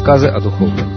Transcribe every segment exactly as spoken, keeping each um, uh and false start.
Рассказы о духовном.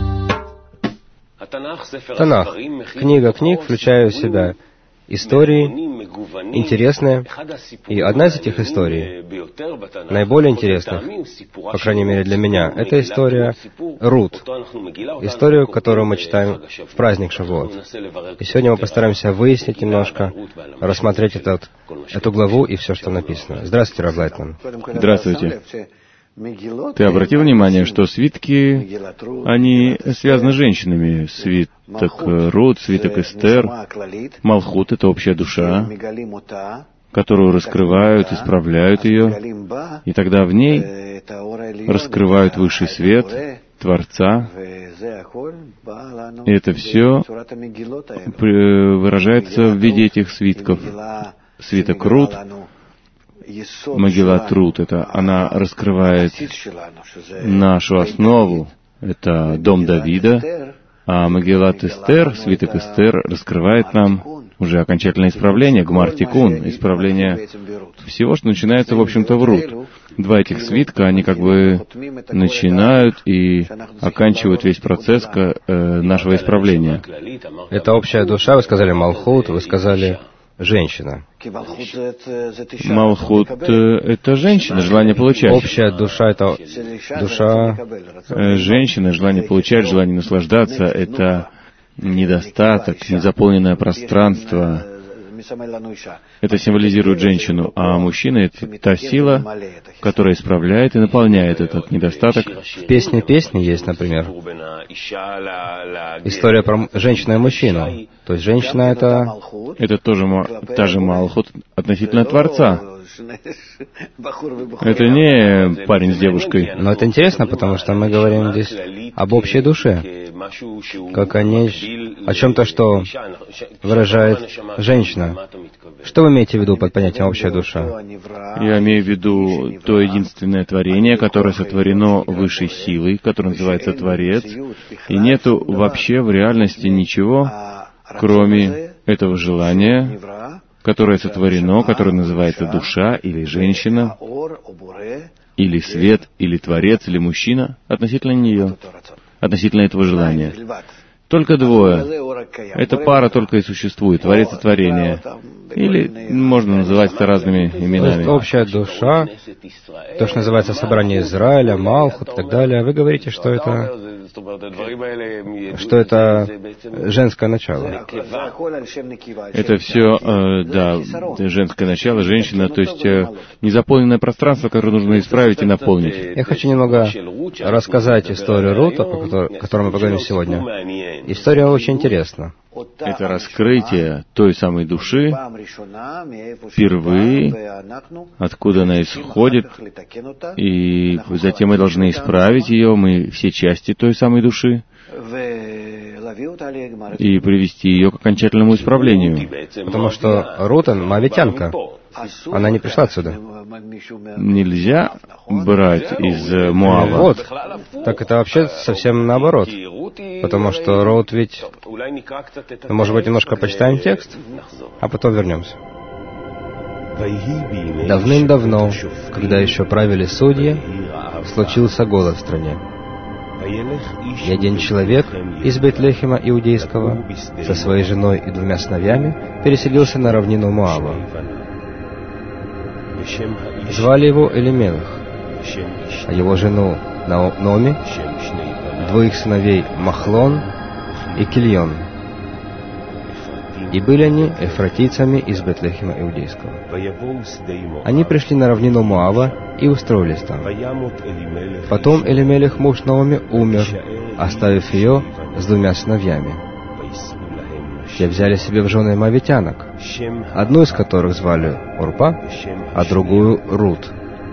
Танах, книга книг, включая в себя истории, интересные, и одна из этих историй, наиболее интересных, по крайней мере для меня, это история Рут, историю, которую мы читаем в праздник Шавуот. И сегодня мы постараемся выяснить немножко, рассмотреть этот, эту главу и все, что написано. Здравствуйте, Рав Лайтман. Здравствуйте. Ты обратил внимание, что свитки, они связаны с женщинами. Свиток Рут, свиток Эстер, Малхут — это общая душа, которую раскрывают, исправляют ее, и тогда в ней раскрывают высший свет Творца. И это все выражается в виде этих свитков. Свиток Рут, Мегилат Рут, это она раскрывает нашу основу, это дом Давида, а Мегилат Эстер, свиток Эстер, раскрывает нам уже окончательное исправление, Гмар Тикун, исправление всего, что начинается, в общем-то, в Рут. Два этих свитка, они как бы начинают и оканчивают весь процесс э, нашего исправления. Это общая душа, вы сказали Малхут, вы сказали женщина. Малхут — это женщина, желание получать. Общая душа — это душа женщины, желание получать, желание наслаждаться — это недостаток, незаполненное пространство. Это символизирует женщину, а мужчина — это та сила, которая исправляет и наполняет этот недостаток. В песне песни есть, например, история про женщину и мужчину. То есть женщина — это... Это тоже та же Малхут относительно Творца. Это не парень с девушкой. Но это интересно, потому что мы говорим здесь об общей душе, как о, не... о чем-то, что выражает женщина. Что вы имеете в виду под понятием «общая душа»? Я имею в виду то единственное творение, которое сотворено высшей силой, которое называется Творец, и нету вообще в реальности ничего, кроме этого желания, которое сотворено, которое называется душа или женщина, или свет, или Творец, или мужчина, относительно нее, относительно этого желания. Только двое. Эта пара только и существует, Творец и творение. Или можно называть это разными именами. Общая душа, то, что называется собрание Израиля, Малхут и так далее. Вы говорите, что это, что это женское начало. Это все, э, да, женское начало, женщина, то есть э, незаполненное пространство, которое нужно исправить и наполнить. Я хочу немного рассказать историю Рута, о которой мы поговорим сегодня. История очень интересна. Это раскрытие той самой души, впервые, откуда она исходит, и затем мы должны исправить ее, мы все части той самой души, и привести ее к окончательному исправлению. Потому что Рут, она моавитянка, она не пришла отсюда. Нельзя брать из Моава. Вот. Так это вообще совсем наоборот. Потому что Рут ведь... Ну, может быть, немножко почитаем текст, а потом вернемся. Давным-давно, когда еще правили судьи, случился голод в стране. И один человек из Бейт-Лехема иудейского со своей женой и двумя сыновьями переселился на равнину Моава. Звали его Элимелех, а его жену Наоми, двоих сыновей Махлон и Кильон. И были они эфратийцами из Бейт-Лехема иудейского. Они пришли на равнину Моава и устроились там. Потом Элимелех, муж Наоми, умер, оставив ее с двумя сыновьями. Те взяли себе в жены моавитянок, одну из которых звали Орпа, а другую Рут.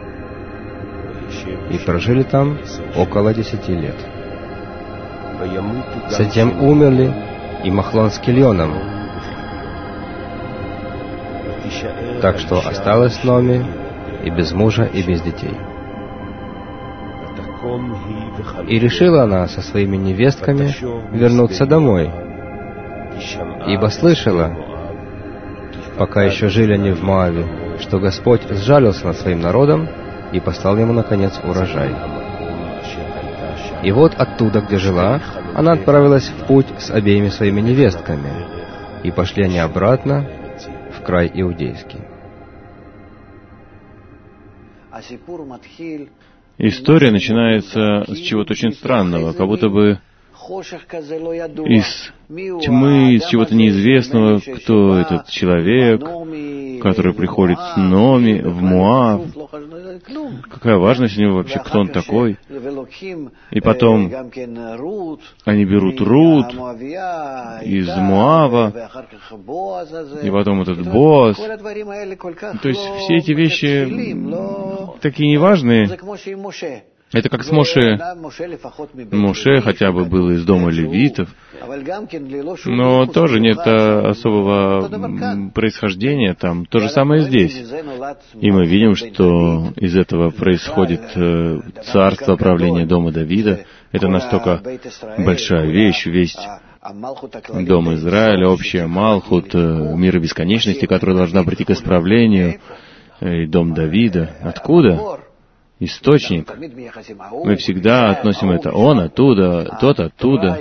И прожили там около десяти лет. Затем умерли и Махлон с Кильоном. Так что осталась Наоми и без мужа, и без детей. И решила она со своими невестками вернуться домой, ибо слышала, пока еще жили они в Моаве, что Господь сжалился над своим народом и послал ему, наконец, урожай. И вот оттуда, где жила, она отправилась в путь с обеими своими невестками, и пошли они обратно в край иудейский. История начинается с чего-то очень странного, как будто бы из тьмы, из чего-то неизвестного, кто этот человек, который приходит с Номи в Моав, какая важность у него вообще, кто он такой. И потом они берут Рут из Моава, и потом этот Боаз. То есть все эти вещи такие неважные. Это как с Моше. Моше хотя бы был из дома левитов, но тоже нет особого происхождения там. То же самое здесь. И мы видим, что из этого происходит царство, правление дома Давида. Это настолько большая вещь, весь дом Израиля, общая Малхут, мир бесконечности, которая должна прийти к исправлению, и дом Давида. Откуда? Источник. Мы всегда относим это он оттуда, тот оттуда.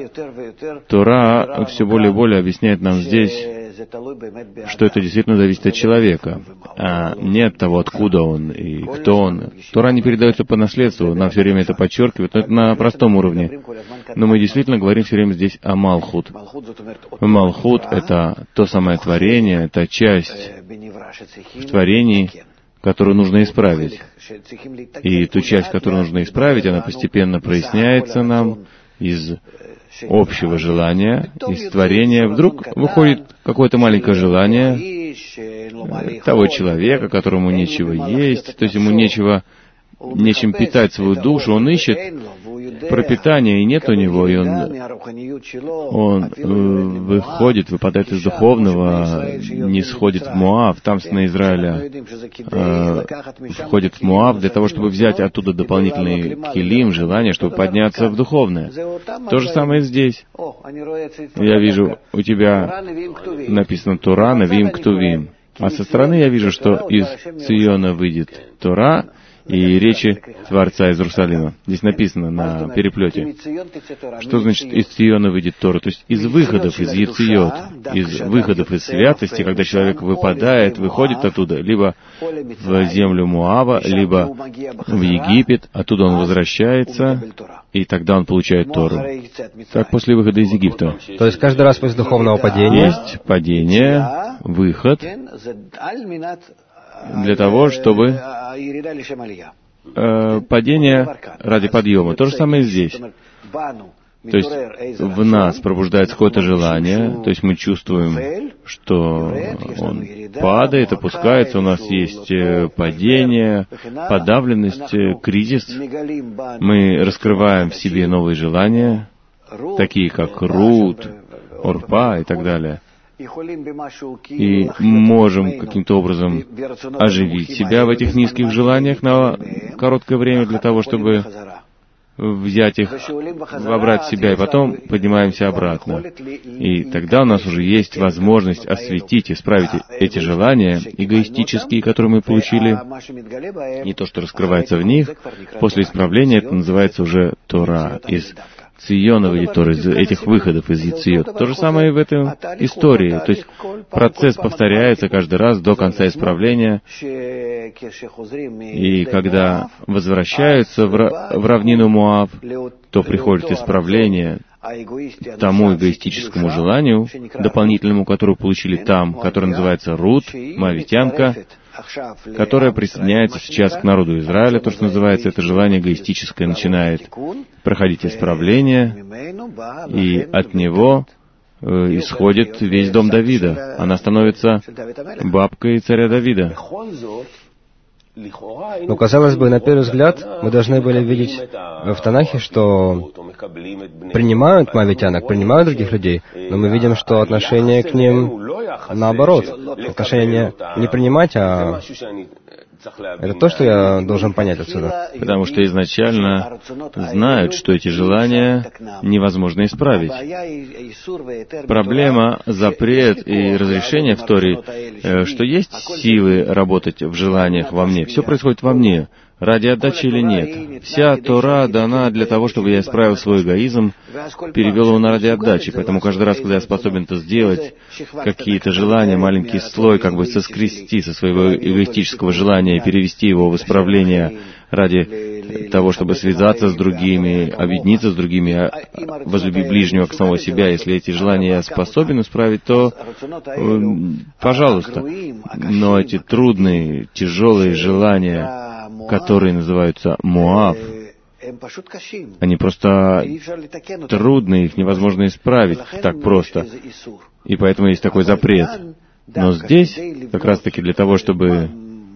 Тора все более и более объясняет нам здесь, что это действительно зависит от человека, а не от того, откуда он и кто он. Тора не передается по наследству, нам все время это подчеркивают, но это на простом уровне. Но мы действительно говорим все время здесь о Малхут. Малхут — это то самое творение, это часть в творении, которую нужно исправить. И ту часть, которую нужно исправить, она постепенно проясняется нам из общего желания, из творения. Вдруг выходит какое-то маленькое желание того человека, которому нечего есть, то есть ему нечего, нечем питать свою душу, он ищет пропитание, и нет у него, и он, он э, выходит, выпадает из духовного, не сходит в Моав, там сыны Израиля э, входит в Моав для того, чтобы взять оттуда дополнительный килим, желание, чтобы подняться в духовное. То же самое здесь. Я вижу, у тебя написано Тора, Навим, Ктувим, а со стороны я вижу, что из Циона выйдет Тора, и речи Творца из Иерусалима. Здесь написано на переплете. Что значит из Циона выйдет Тора? То есть из выходов, из Яциот, из выходов из святости, когда человек выпадает, выходит оттуда, либо в землю Моава, либо в Египет, оттуда он возвращается, и тогда он получает Тору. Так после выхода из Египта. То есть каждый раз после духовного падения есть падение, выход, для того, чтобы э, падение ради подъема. То же самое здесь. То есть в нас пробуждается какое-то желание, то есть мы чувствуем, что он падает, опускается, у нас есть падение, подавленность, кризис. Мы раскрываем в себе новые желания, такие как Рут, Орпа и так далее. И можем каким-то образом оживить себя в этих низких желаниях на короткое время для того, чтобы взять их, вобрать в себя, и потом поднимаемся обратно. И тогда у нас уже есть возможность осветить, исправить эти желания эгоистические, которые мы получили, не то, что раскрывается в них. После исправления это называется уже Тора, из Циона выйдет Тора, из этих выходов из Яциот. То же самое и в этой истории. То есть процесс повторяется каждый раз до конца исправления. И когда возвращаются в, в равнину Моав, то приходит исправление тому эгоистическому желанию, дополнительному, которое получили там, которое называется Рут, моавитянка, которая присоединяется сейчас к народу Израиля, то, что называется, это желание эгоистическое, начинает проходить исправление, и от него э, исходит весь дом Давида. Она становится бабкой царя Давида. Но, казалось бы, на первый взгляд, мы должны были видеть в Танахе, что принимают моавитянок, принимают других людей, но мы видим, что отношение к ним наоборот. Отношение не принимать, а это то, что я должен понять отсюда. Потому что изначально знают, что эти желания невозможно исправить. Проблема, запрет и разрешение в Торе, что есть силы работать в желаниях во мне. Все происходит во мне. ради отдачи или нет. Вся Тора дана для того, чтобы я исправил свой эгоизм, перевел его на ради отдачи. Поэтому каждый раз, когда я способен это сделать, какие-то желания, маленький слой, как бы соскрести со своего эгоистического желания и перевести его в исправление ради того, чтобы связаться с другими, объединиться с другими, возлюби ближнего как самого себя. Если эти желания я способен исправить, то, э, пожалуйста. Но эти трудные, тяжелые желания, которые называются Моав, они просто трудные, их невозможно исправить так просто. И поэтому есть такой запрет. Но здесь, как раз-таки для того, чтобы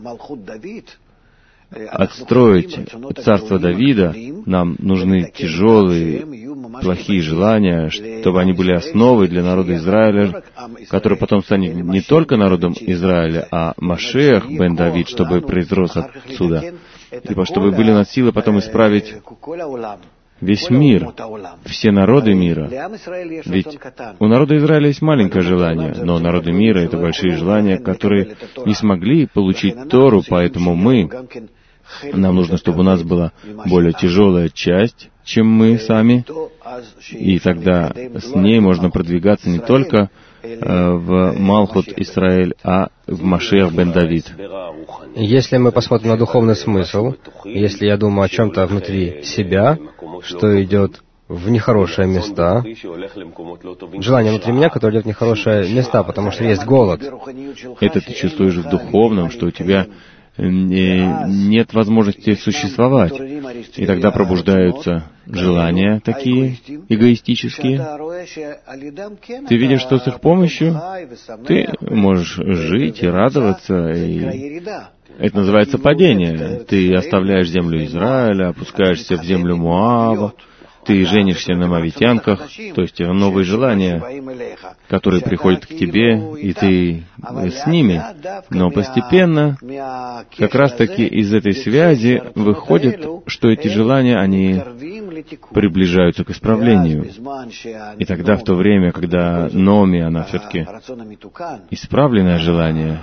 отстроить царство Давида, нам нужны тяжелые, плохие желания, чтобы они были основой для народа Израиля, который потом станет не только народом Израиля, а Машиах бен Давид, чтобы произрос отсюда, и чтобы были у нас силы потом исправить весь мир, все народы мира. Ведь у народа Израиля есть маленькое желание, но народы мира — это большие желания, которые не смогли получить Тору, поэтому мы, нам нужно, чтобы у нас была более тяжелая часть, чем мы сами, и тогда с ней можно продвигаться не только в Малхут Исраэль, а в Машиах бен Давид. Если мы посмотрим на духовный смысл, если я думаю о чем-то внутри себя, что идет в нехорошие места, желание внутри меня, которое идет в нехорошие места, потому что есть голод. Это ты чувствуешь в духовном, что у тебя нет возможности существовать. И тогда пробуждаются желания такие эгоистические. Ты видишь, что с их помощью ты можешь жить и радоваться. И это называется падение. Ты оставляешь землю Израиля, опускаешься в землю Моава, ты женишься на мавитянках, то есть новые желания, которые приходят к тебе, и ты с ними. Но постепенно, как раз-таки из этой связи выходит, что эти желания, они приближаются к исправлению. И тогда, в то время, когда Номи, она все-таки исправленное желание,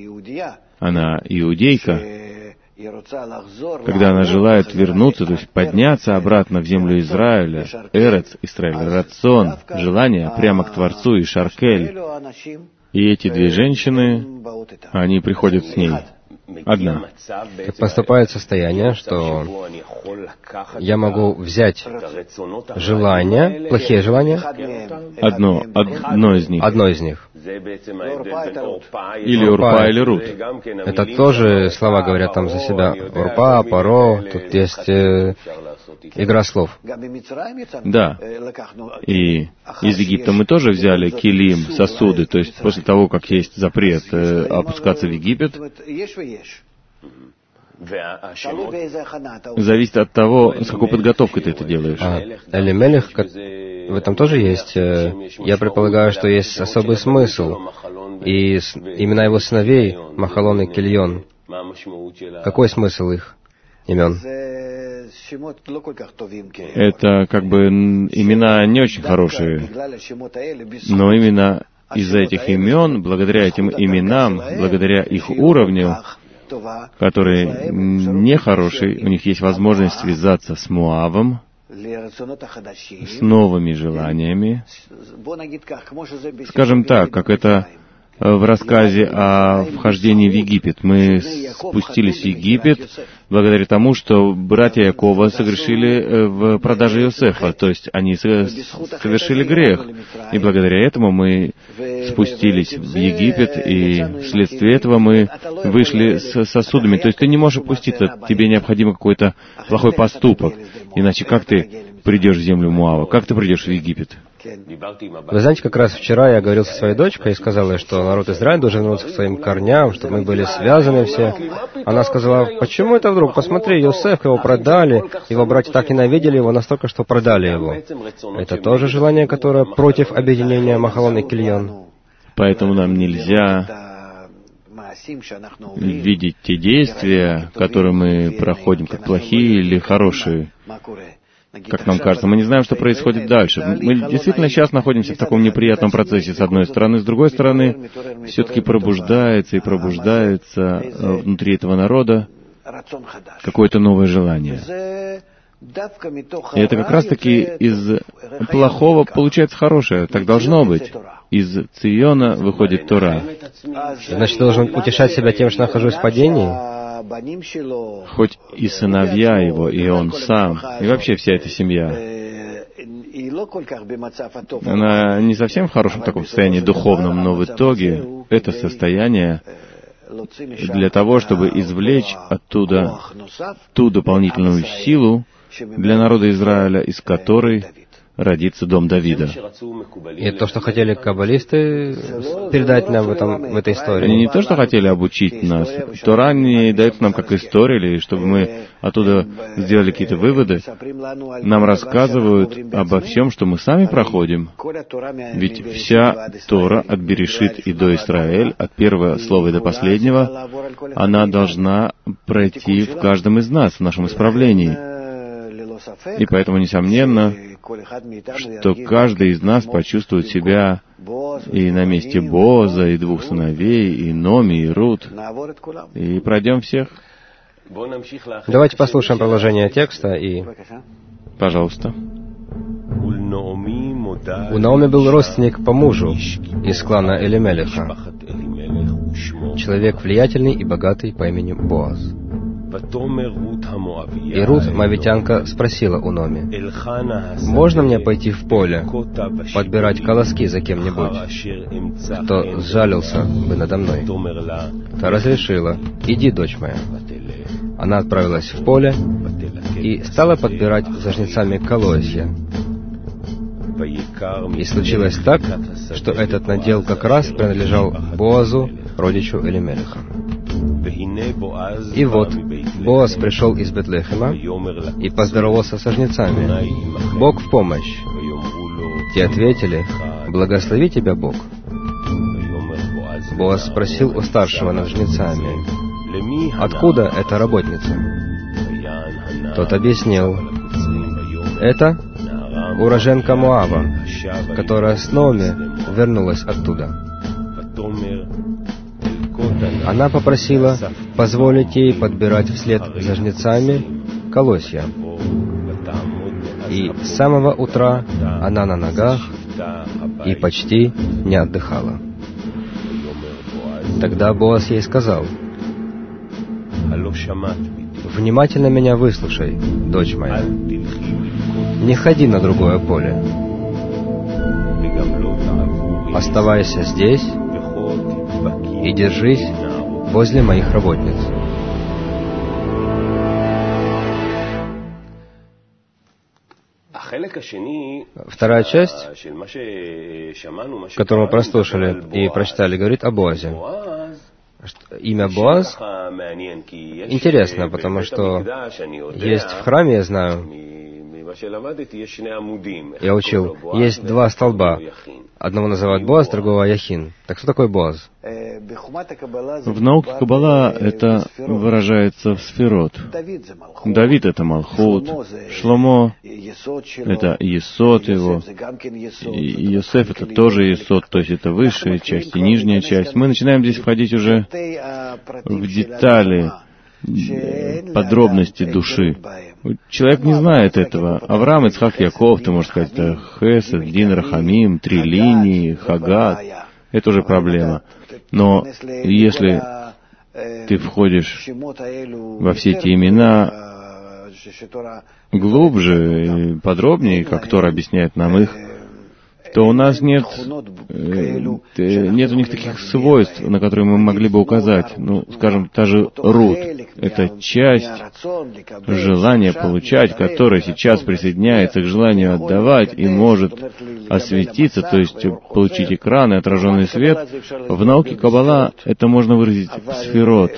она иудейка, когда она желает вернуться, то есть подняться обратно в землю Израиля, Эрец, Израиль, Рацон, желание прямо к Творцу и Шаркель. И эти две женщины, они приходят с ней. Одна. Так поступает состояние, что я могу взять желания, плохие желания, одно, одно из них. Одно из них. Или Урпа, или Рут. Это тоже слова говорят там за себя. Урпа, Паро, тут есть э, игра слов. Да. И из Египта мы тоже взяли килим, сосуды, то есть после того, как есть запрет э, опускаться в Египет, зависит от того, с какой подготовкой ты это делаешь. А Элимелех, в этом тоже есть, я предполагаю, что есть особый смысл. И имена его сыновей, Махалон и Кильон, какой смысл их имен? Это как бы имена не очень хорошие, но именно из-за этих имен, благодаря этим именам, благодаря их уровню, который нехороший, у них есть возможность связаться с Моавом, с новыми желаниями. Скажем так, как это в рассказе о вхождении в Египет. Мы спустились в Египет благодаря тому, что братья Якова согрешили в продаже Иосифа, то есть они совершили грех. И благодаря этому мы спустились в Египет, и вследствие этого мы вышли с сосудами. То есть ты не можешь опуститься, тебе необходим какой-то плохой поступок. Иначе как ты придешь в землю Моава? Как ты придешь в Египет? Вы знаете, как раз вчера я говорил со своей дочкой и сказал ей, что народ Израиля должен вернуться к своим корням, чтобы мы были связаны все. Она сказала, почему это вдруг? Посмотри, Иосиф, его продали, его братья так ненавидели его настолько, что продали его. Это тоже желание, которое против объединения Махалон и Кильон. Поэтому нам нельзя видеть те действия, которые мы проходим, как плохие или хорошие. Как нам кажется, мы не знаем, что происходит дальше. Мы действительно сейчас находимся в таком неприятном процессе, с одной стороны. С другой стороны, все-таки пробуждается и пробуждается внутри этого народа какое-то новое желание. И это как раз-таки из плохого получается хорошее. Так должно быть. Из Циона выходит Тора. Значит, должен утешать себя тем, что нахожусь в падении? Хоть и сыновья его, и он сам, и вообще вся эта семья, она не совсем в хорошем таком состоянии духовном, но в итоге это состояние для того, чтобы извлечь оттуда ту дополнительную силу для народа Израиля, из которой родится дом Давида. И то, что хотели каббалисты передать нам в, этом, в этой истории. Они не то, что хотели обучить нас. Тора не дает нам как историю, или чтобы мы оттуда сделали какие-то выводы. Нам рассказывают обо всем, что мы сами проходим. Ведь вся Тора от Берешит и до Исраэль, от первого слова и до последнего, она должна пройти в каждом из нас, в нашем исправлении. И поэтому, несомненно, что каждый из нас почувствует себя и на месте Боаза, и двух сыновей, и Номи, и Рут, и пройдем всех. Давайте послушаем продолжение текста и... Пожалуйста. У Наоми был родственник по мужу из клана Элимелеха, человек влиятельный и богатый по имени Боаз. И Рут, моавитянка, спросила у Номи: «Можно мне пойти в поле, подбирать колоски за кем-нибудь, кто сжалился бы надо мной?» Та разрешила: «Иди, дочь моя». Она отправилась в поле и стала подбирать за жнецами колосья. И случилось так, что этот надел как раз принадлежал Боазу, родичу Элимелеха. И вот Боаз пришел из Бетлехема и поздоровался со жнецами: «Бог в помощь». Те ответили: «Благослови тебя Бог». Боаз спросил у старшего над жнецами: «Откуда эта работница?» Тот объяснил: «Это уроженка Моава, которая с Наоми вернулась оттуда. Она попросила позволить ей подбирать вслед за жнецами колосья. И с самого утра она на ногах и почти не отдыхала». Тогда Боаз ей сказал: «Внимательно меня выслушай, дочь моя. Не ходи на другое поле. Оставайся здесь и держись возле моих работниц». Вторая часть, которую мы прослушали и прочитали, говорит о Боазе. Имя Боаз интересно, потому что есть в храме, я знаю, я учил, есть два столба. Одного называют Боаз, другого Яхин. Так что такое Боаз? В науке Каббала это выражается в сферот. Давид — это Малхут, Шломо — это Есод его, и Йосеф — это тоже Есод, то есть это высшая часть и нижняя часть. Мы начинаем здесь входить уже в детали, подробности души. Человек не знает этого. Авраам, Ицхак, Яков, ты можешь сказать, это Хесед, Дин, Рахамим, три линии, Хагат. Это уже проблема. Но если ты входишь во все эти имена глубже и подробнее, как Тора объясняет нам их, то у нас нет, э, нет у них таких свойств, на которые мы могли бы указать. Ну, скажем, та же Рут — это часть желания получать, которая сейчас присоединяется к желанию отдавать и может осветиться, то есть получить экран и отраженный свет. В науке Каббала это можно выразить в сферот.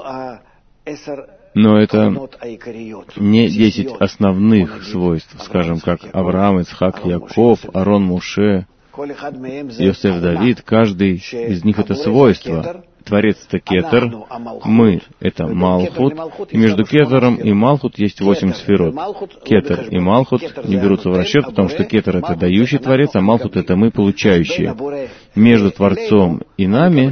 Но это не десять основных свойств, скажем, как Авраам, Ицхак, Яков, Арон, Моше, Йосеф, Давид. Каждый из них — это свойство. Творец — это Кетер, мы — это Малхут, и между Кетером и Малхут есть восемь сферот. Кетер и Малхут не берутся в расчет, потому что Кетер — это дающий Творец, а Малхут — это мы, получающие. Между Творцом и нами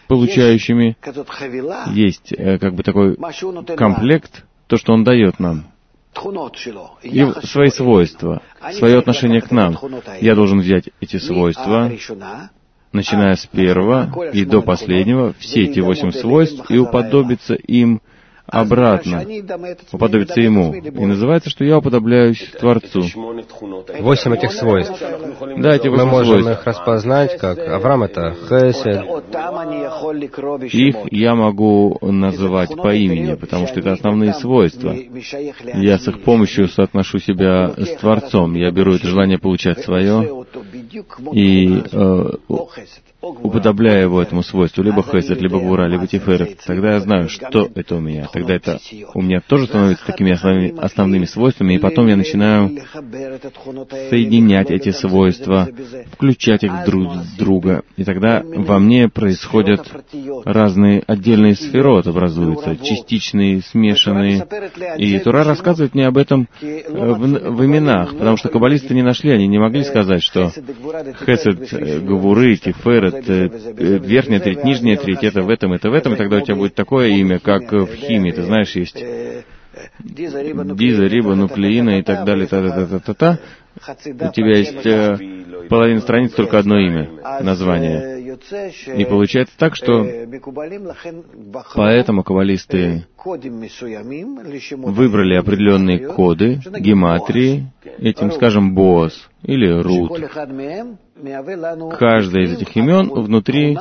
получающими, есть как бы такой комплект, то, что Он дает нам. И свои свойства, свое отношение к нам. Я должен взять эти свойства, начиная с первого и до последнего, все эти восемь свойств, и уподобиться им обратно, уподобиться Ему. И называется, что я уподобляюсь Творцу. Восемь этих свойств. Да, эти восемь Мы можем свойств. их распознать, как Авраам — это Хесед. Их я могу называть по имени, потому что это основные свойства. Я с их помощью соотношу себя с Творцом. Я беру это желание получать свое и э, уподобляю его этому свойству, либо Хесед, либо Гвура, либо Тиферет. Тогда я знаю, что это у меня. Тогда это у меня тоже становится такими основными, основными свойствами, и потом я начинаю соединять эти свойства, включать их друг в друга. И тогда во мне происходят разные отдельные сферот, образуются, частичные, смешанные. И Тора рассказывает мне об этом в, в именах, потому что каббалисты не нашли, они не могли сказать, что Хесед, Гвуры, Тиферет, верхняя треть, нижняя треть, это в этом, это в этом, и тогда у тебя будет такое имя, как в химии. Ты знаешь, есть диза, риба, нуклеина и так далее, та-та-та-та-та. У тебя есть э, половина страниц, только одно имя, название. И получается так, что поэтому каббалисты выбрали определенные коды, гематрии, этим, скажем, Боаз или Рут. Каждое из этих имен внутри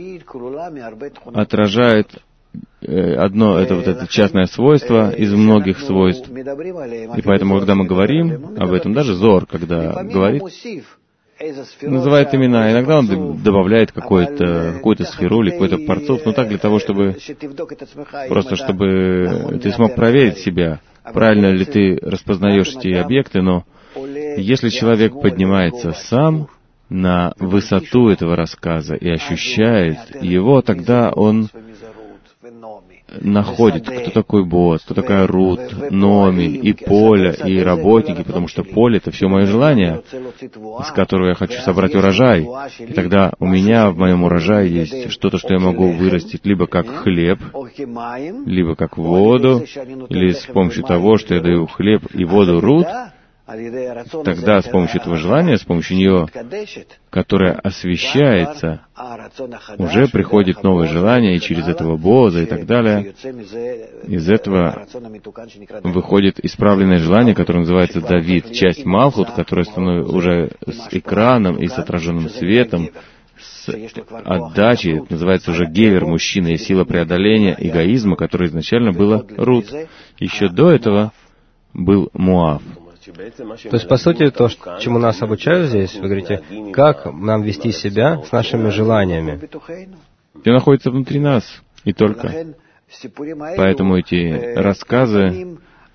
отражает одно, это вот это частное свойство из многих свойств. И поэтому, когда мы говорим об этом, даже Зор, когда говорит, называет имена, иногда он добавляет какую-то какую-то сферу или какой-то парцов, но так для того, чтобы просто чтобы ты смог проверить себя, правильно ли ты распознаешь эти объекты, но если человек поднимается сам на высоту этого рассказа и ощущает его, тогда он находит, кто такой Боаз, кто такая Рут, Номи, и поле, и работники, потому что поле — это все мое желание, из которого я хочу собрать урожай. И тогда у меня в моем урожае есть что-то, что я могу вырастить либо как хлеб, либо как воду, или с помощью того, что я даю хлеб и воду Рут. Тогда с помощью этого желания, с помощью нее, которое освещается, уже приходит новое желание, и через этого Боаза и так далее. Из этого выходит исправленное желание, которое называется Давид, часть Малхут, которая становится уже с экраном и с отраженным светом, с отдачей, это называется уже Гевер, мужчина, и сила преодоления эгоизма, которая изначально была Рут. Еще до этого был Моав. То есть, по сути, то, чему нас обучают здесь, вы говорите, как нам вести себя с нашими желаниями. Это находится внутри нас, и только. Поэтому эти рассказы,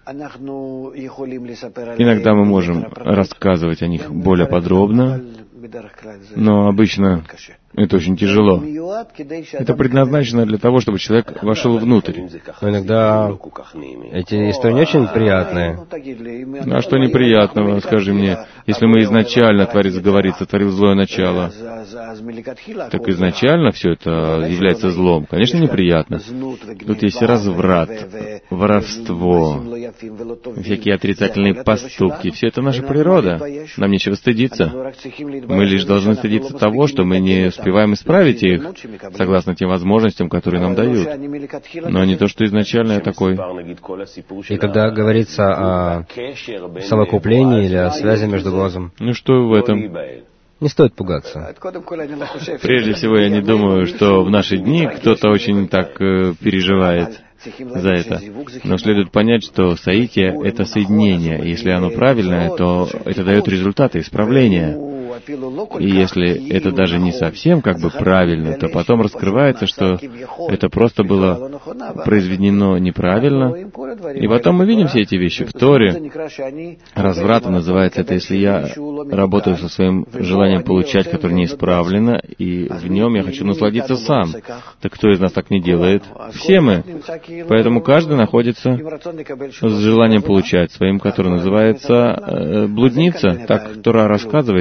иногда мы можем рассказывать о них более подробно, но обычно это очень тяжело. Это предназначено для того, чтобы человек вошел внутрь. Но иногда эти истории не очень приятные. Ну, а что неприятного, скажи мне, если мы изначально, Творец говорит, сотворил злое начало, так изначально все это является злом. Конечно, неприятно. Тут есть разврат, воровство, всякие отрицательные поступки. Все это наша природа. Нам нечего стыдиться. Мы лишь должны стыдиться того, что мы не успеваем исправить их, согласно тем возможностям, которые нам дают. Но не то, что изначально я такой. И когда говорится о совокуплении или о связи между глазом, ну что в этом? Не стоит пугаться. Прежде всего, я не думаю, что в наши дни кто-то очень так э, переживает за это. Но следует понять, что соитие — это соединение. И если оно правильное, то это дает результаты исправления. И если это даже не совсем как бы правильно, то потом раскрывается, что это просто было произведено неправильно. И потом мы видим все эти вещи в Торе. Развратом называется это, если я работаю со своим желанием получать, которое не исправлено, и в нем я хочу насладиться сам. Так кто из нас так не делает? Все мы. Поэтому каждый находится с желанием получать своим, которое называется э, блудница. Так Тора рассказывает нам.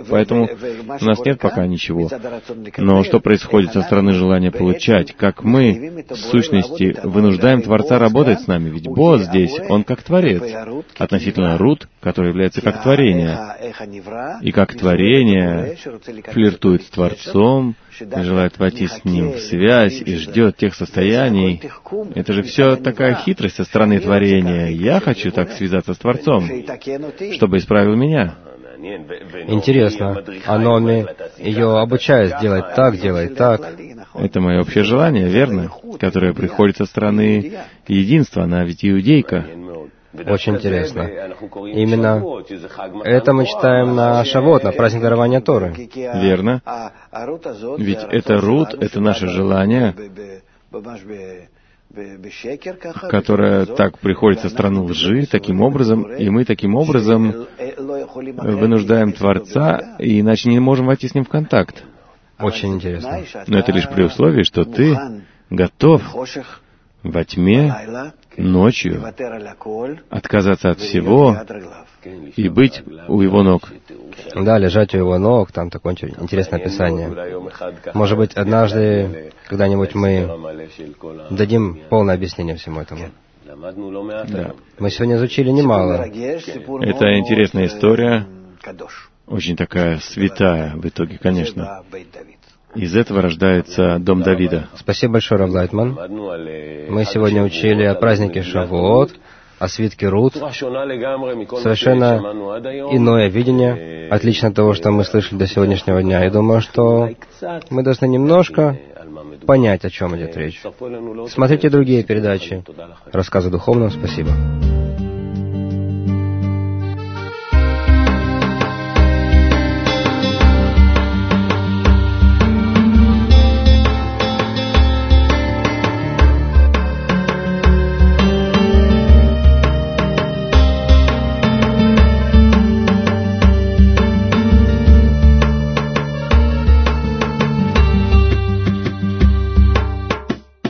Поэтому у нас нет пока ничего. Но что происходит со стороны желания получать? Как мы, в сущности, вынуждаем Творца работать с нами? Ведь Боаз здесь, он как Творец, относительно Рут, который является как творение. И как творение флиртует с Творцом, желает войти с Ним в связь и ждет тех состояний. Это же все такая хитрость со стороны творения. Я хочу так связаться с Творцом, чтобы исправил меня. Интересно. А Номи ее обучает делать так, делать так. Это мое общее желание, верно? Которое приходит со стороны единства. Она ведь иудейка. Очень интересно. Именно это мы читаем на Шавот, на праздник дарования Торы. Верно. Ведь это Рут, это наше желание, которое так приходит со стороны лжи, таким образом, и мы таким образом вынуждаем Творца, и иначе не можем войти с Ним в контакт. Очень интересно. Но это лишь при условии, что ты готов во тьме, ночью, отказаться от всего и быть у Его ног. Да, лежать у Его ног, там такое интересное описание. Может быть, однажды, когда-нибудь мы дадим полное объяснение всему этому. Да. Мы сегодня изучили немало. Это интересная история, очень такая святая в итоге, конечно. Из этого рождается Дом Давида. Спасибо большое, Рав Лайтман. Мы сегодня учили о празднике Шавуот, о свитке Рут. Совершенно иное видение, отлично от того, что мы слышали до сегодняшнего дня. Я думаю, что мы должны немножко понять, о чем идет речь. Смотрите другие передачи. Рассказы духовным. Спасибо.